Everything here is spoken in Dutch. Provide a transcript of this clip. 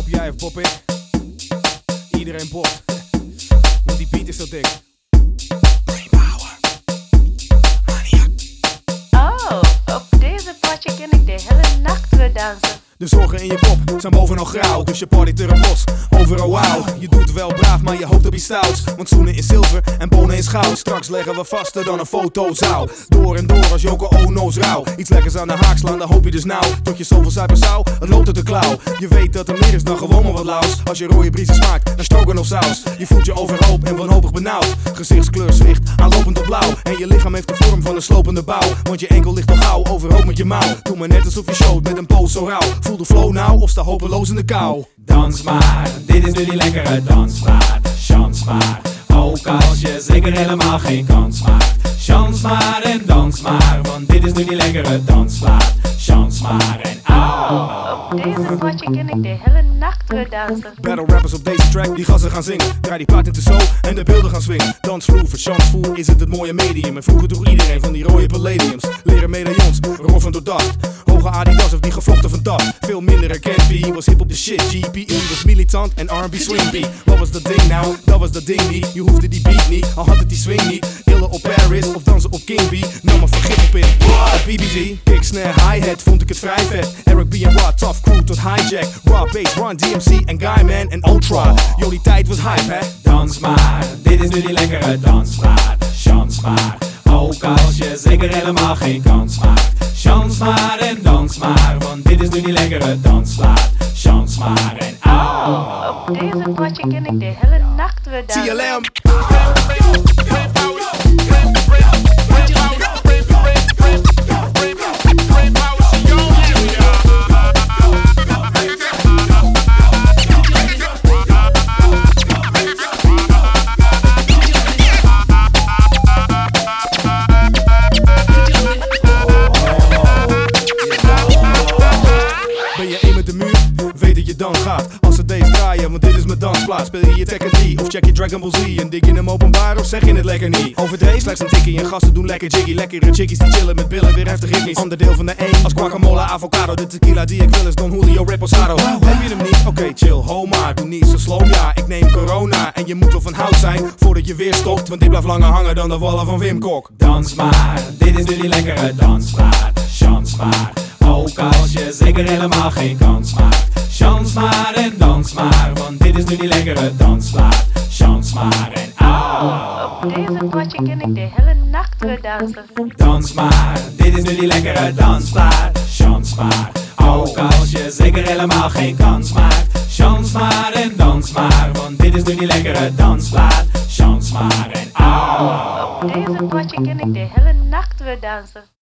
jij of Bob ik? Iedereen Bob. Want die beat is zo dik. Oh, op deze potje ken ik de hele nacht weer dansen. De zorgen in je kop zijn bovenal grauw, dus je partyt er op los, overal wauw. Je doet wel braaf, maar je hoopt op iets stouts. Want zoenen in zilver en bonen in goud. Straks leggen we vaster dan een fotozaal. Door en door als Yoko Ono's rauw. Iets lekkers aan de haak slaan, dan hoop je dus nauw. Tot je zoveel zuipen zou, het loopt uit de klauw. Je weet dat er meer is dan gewoon maar wat laus. Als je rode briezen smaakt, dan stroken of saus. Je voelt je overhoop en wanhopig benauwd. Gezichtskleur zwicht, aanlopend op blauw. En je lichaam heeft de vorm van een slopende bouw. Want je enkel ligt al gauw, overhoop met je mouw. Doe maar net alsof je showt met een pose zo rauw. Voel de flow nou of sta hopeloos in de kou. Dans maar, dit is nu die lekkere dansplaat. Chance maar, ook als je zeker helemaal geen kans maakt. Chance maar en dans maar, want dit is nu die lekkere dansplaat. Chance maar en Op deze potje ken ik de hele nacht weer dansen. Battle rappers op deze track, die gassen gaan zingen. Draai die plaat in de zo en de beelden gaan swingen. Dansvloer, voor chancevoer is het mooie medium. En vroeger droeg iedereen van die rode palladiums. Leren medaillons, roffen door dacht. Hoge Adidas of die gevlochten van dat. Veel minder herkend, B was hip op de shit. GPE was militant en R&B swing beat. Wat was dat ding nou? Dat was dat ding niet. Je hoefde die beat niet, al had het die swing niet. Illen op Paris of dansen op King B. Nam maar vergif op in. BBG, kick, snare, hi-hat, vond ik het vrij vet. Eric B en Rod, tough crew tot hijack. Raw bass, Run DMC en Guyman en Ultra. Yo, die tijd was hype, hè? dans maar, dit is nu die lekkere dansplaat. Chance maar, ook als je zeker helemaal geen kans maakt. Chance maar en dans maar, want dit is nu die lekkere dansplaat. Chance maar en Op deze potje ken ik de hele nacht weer dansen. TLM. Ben je één met de muur? Weet dat je dan gaat. Als ze deze draaien, want dit is mijn dansplaats. Speel je Tekken 3 of check je Dragon Ball Z? En dik je hem openbaar of zeg je het lekker niet? Overdreven slechts een tikkie en gasten doen lekker jiggy. Lekkere chickies die chillen met billen, weer heftig ritmisch. Onderdeel van de één als guacamole, avocado. De tequila die ik wil is Don Julio Reposado. Heb je hem niet? Oké, chill, ho maar. Doe niet zo slow, ja, ik neem corona. En je moet wel van hout zijn voordat je weer stopt. Want dit blijft langer hangen dan de wallen van Wim Kok. dans maar, dit is nu die lekkere dansplaat. Chance maar, ook als je zeker helemaal geen kans maakt. Chance maar en dans maar, want dit is nu die lekkere dansplaat. Chance maar en Op deze potje ken ik de hele nacht weer dansen. dans maar, dit is nu die lekkere dansplaat. Chance maar, ook als je zeker helemaal geen kans maakt. Chance maar en dans maar, want dit is nu die lekkere dansplaat. Chance maar en Op deze potje ken ik de hele nacht weer dansen.